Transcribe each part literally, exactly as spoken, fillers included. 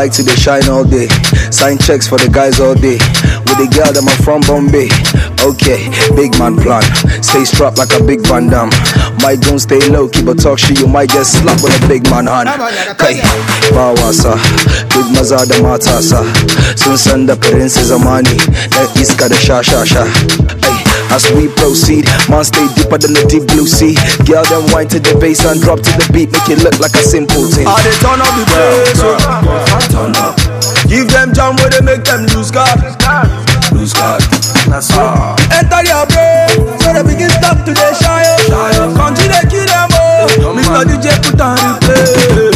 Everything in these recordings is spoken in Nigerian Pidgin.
like to they shine all day. Sign checks for the guys all day. With the girl that I'm from Bombay. Okay, big man plan. Stay strapped like a big Van Damme. Might don't stay low, keep a talk shit. You might get slapped with a big man hand. Okay, Bawasa, big maza the matasa. Soon send the princess Amani. That iska the sha sha sha. Hey, as we proceed, man stay deeper than the deep blue sea. Girl then wind to the bass and drop to the beat, make it look like a simple thing. Ah, they turn up the bass, so turn up. Give them jam where they make them lose guard. Lose guard. That's all. Enter your brain, so they begin stop to the shy. Country they kill them all. Mister D J put on replay.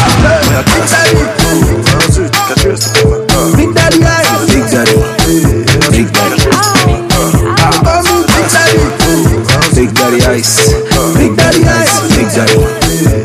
Big Daddy, Big Daddy, Big Daddy, Big Daddy Ice, Big Daddy Ice, Big Daddy.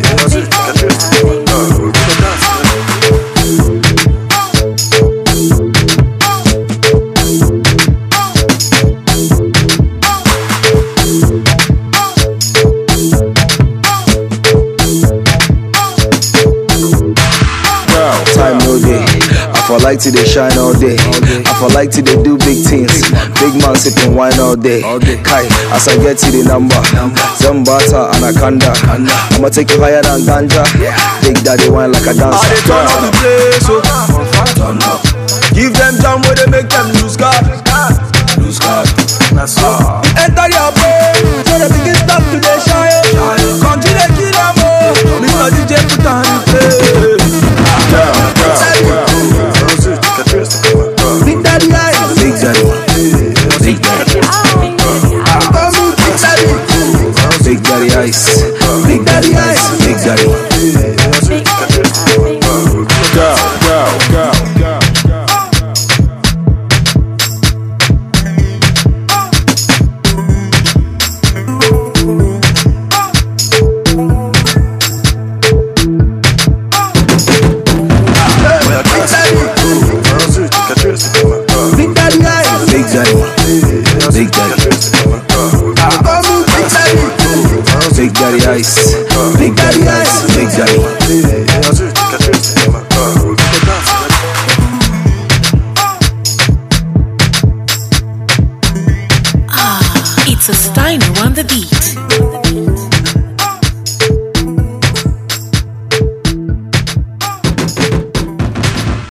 Time no day. I for like to they shine all day. I for like to they do big things. Big man sipping wine all day. Kai, as I get to the number, Zambata Anaconda. I'ma take you higher than ganja. Big Daddy wine like a dancer. Ah, they turn up the place, so turn up. Give them jam where they make them lose guard. Lose guard. That's all. Enter your brain, so they begin stop to the shine. Country they kill them all. Mister D J put on replay. Big Daddy, Big Daddy, Big Daddy, Big Daddy Ice, Big Daddy Ice, Big Daddy. Go, go, go, go. Big Daddy, Big Daddy, Big Daddy, Big Daddy Ice, Big Daddy Ice, Big Daddy. Ah, it's a Steiner on the beat.